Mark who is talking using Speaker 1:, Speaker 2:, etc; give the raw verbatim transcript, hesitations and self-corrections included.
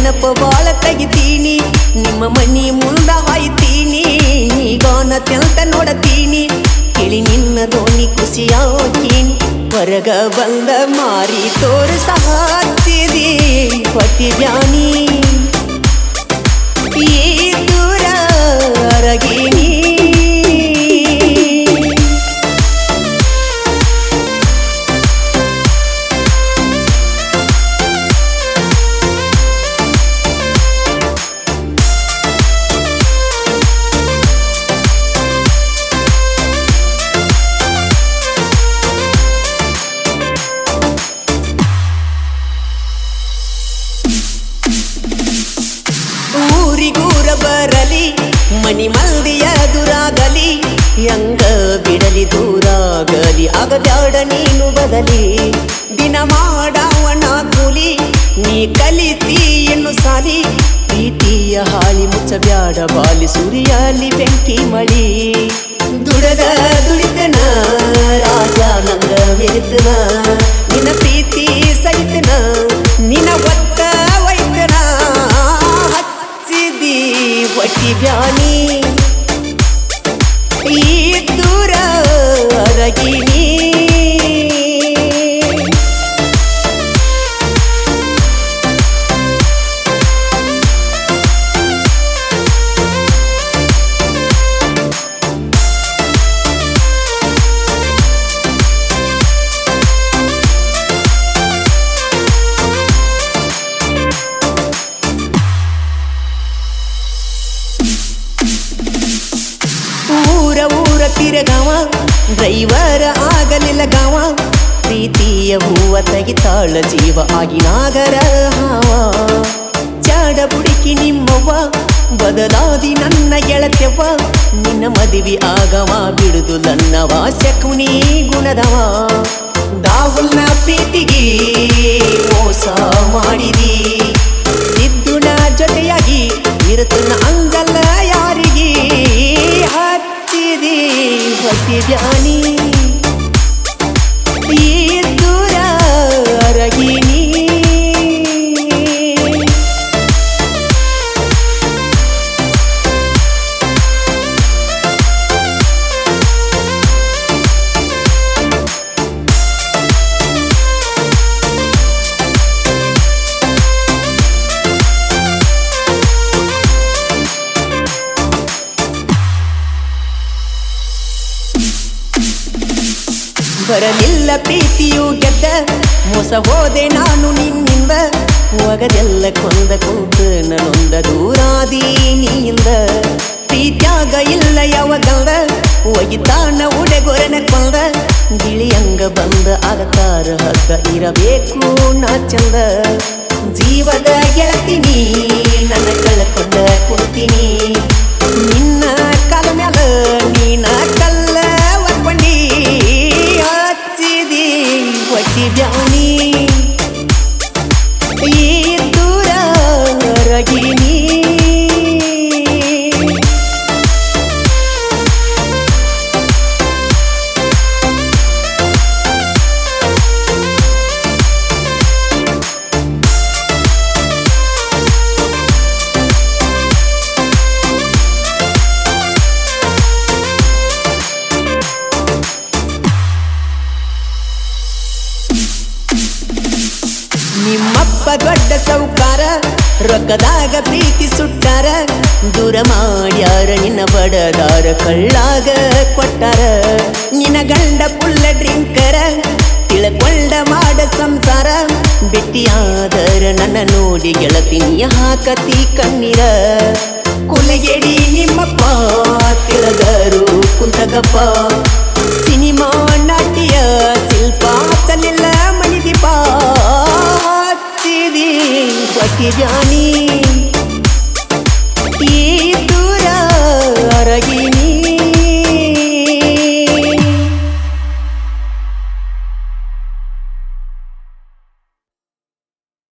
Speaker 1: ನೆನಪ ಬಾಳ ತೆಗಿತೀನಿ ನಿಮ್ಮ ಮನಿ ಮುಂದ ಹಾಯ್ತೀನಿ ನೀಗಾನ ತೆಂತ ನೋಡತೀನಿ ಕೇಳಿ ನಿನ್ನ ದೋಣಿ ಖುಷಿಯಾಕೀನಿ ಹೊರಗ ಬಂದ ಮಾರಿ ತೋರಿಸ ಹತ್ತಿದಿ ಹೊಟ್ಟಿ ಬ್ಯಾನಿ ಈ ದೂರ ಅರಗೀನಿ ಊರಿಗೂರ ಬರಲಿ ಮನಿ ಮಂದಿಯ ದುರಾಗಲಿ ಹೆಂಗ ಬಿಡಲಿ ದೂರಾಗಲಿ ಆಗಬ್ಯಾಡ ನೀನು ಬದಲಿ ದಿನ ಮಾಡವನ ಕೂಲಿ ನೀ ಕಲಿತಿ ಎನ್ನು ಸಾಲಿ ಪ್ರೀತಿಯ ಹಾಳಿ ಮುಚ್ಚಬ್ಯಾಡ ಬಾಲಿ ಸುರಿಯಲಿ ಬೆಂಕಿ ಮಳಿ ದುಡದ ದುಡಿತನ ರಾಜ ನಂಗ ಮೆರಿತನ ನಿನ್ನ ಪ್ರೀತಿ ಸಹಿತನ ನಿನ್ನ ಒತ್ತ ವೈತನ ಹೊಟ್ಟಿ ಬ್ಯಾನಿ ಈ ದೂರ ಅರಗಿನಿ ಊರ ಊರ ತಿರಗಾವ ಡ್ರೈವರ ಆಗಲಿಲ್ಲ ಗಾವ ಪ್ರೀತಿಯ ಹೂವ ತೆಗಿತಾಳ ಜೀವ ಆಗಿ ನಾಗರ ಹಾವ ಚಾಡ ಬುಡಿಕಿ ನಿಮ್ಮವ್ವ ಬದಲಾದಿ ನನ್ನ ಗೆಳತ್ಯವ್ವ ನಿನ್ನ ಮದುವೆ ಆಗವ ಬಿಡುದು ನನ್ನವ ಶಕುನಿ ಗುಣದವ ದಾಹುಲ್ನ ಪ್ರೀತಿಗೆ ಮೋಸ ಮಾಡಿದಿ ಸಿದ್ದುನ ಜೊತೆಯಾಗಿ ಇರುತ್ತನ ಅಂಗಲ್ಲ ಯಾರಿಗೆ ಹತ್ತಿದಿ ಹೊಟ್ಟಿ ಬ್ಯಾನಿ ಈ ದೂರ ಅರಗಿನಿ ಬರಲಿಲ್ಲ ಪ್ರೀತಿಯು ಗೆದ್ದ ಮೋಸ ಹೋದೆ ನಾನು ನಿನ್ನಿಂದ ಒಗದೆಲ್ಲ ಕೊಂದ ಕುಂತ ನನ್ನೊಂದ ದೂರಾದಿ ನೀಯಿಂದ ಪ್ರೀತ್ಯಾಗ ಇಲ್ಲ ಯಾವಗಲ್ದ ಒಗಿತಾನ ಉಡೆಗೊರನ ಕೊಂದ ಗಿಳಿಯಂಗ ಬಂದ ಆಗತಾರ ಹದ್ದ ಇರಬೇಕು ನಾ ಚಂದ ಜೀವದ ಗೆಳತೀನಿ ನನ್ನ ಕಳ್ಕೊಂಡ ಕುಂತೀನಿ ನಿನ್ನ ಕಾಲ ಮ್ಯಾಲ ನೀನ ಕಲ್ಲ ಒರ್ಕೊಂಡಿ ಹಚ್ಚಿದಿ ಹೊಟ್ಟಿ ಬ್ಯಾನಿ ಈ ದೂರ ಅರಗಿನಿ ನಿಮ್ಮಪ್ಪ ದೊಡ್ಡ ಸೌಕಾರ ರೊಕ್ಕದಾಗ ಪ್ರೀತಿ ಸುಟ್ಟಾರ ದೂರ ಮಾಡ್ಯಾರ ನಿನ್ನ ಬಡದಾರ ಕಳ್ಳಾಗ ಕೊಟ್ಟಾರ ನಿನ್ನ ಗಂಡ ಪುಲ್ಲ ಡ್ರಿಂಕರ ತಿಳ್ಕೊಂಡ ಮಾಡ ಸಂಸಾರ ಬೆಟ್ಟಿಯಾದರ ನನ್ನ ನೋಡಿ ಗೆಳತಿನಿಯ ಹಾಕತಿ ಕಣ್ಣೀರ ಕುಲಗೆಡಿ ನಿಮ್ಮಪ್ಪ ತಿಳದರು ಕುಂತಗಪ್ಪ ಸಿನಿಮಾ ನಾಟ್ಯ ಶಿಲ್ಪ ಚಲಿಲ್ಲ ಮಣಿದೀಪ ಹಚ್ಚಿದಿ ಹೊಟ್ಟಿ ಬ್ಯಾನಿ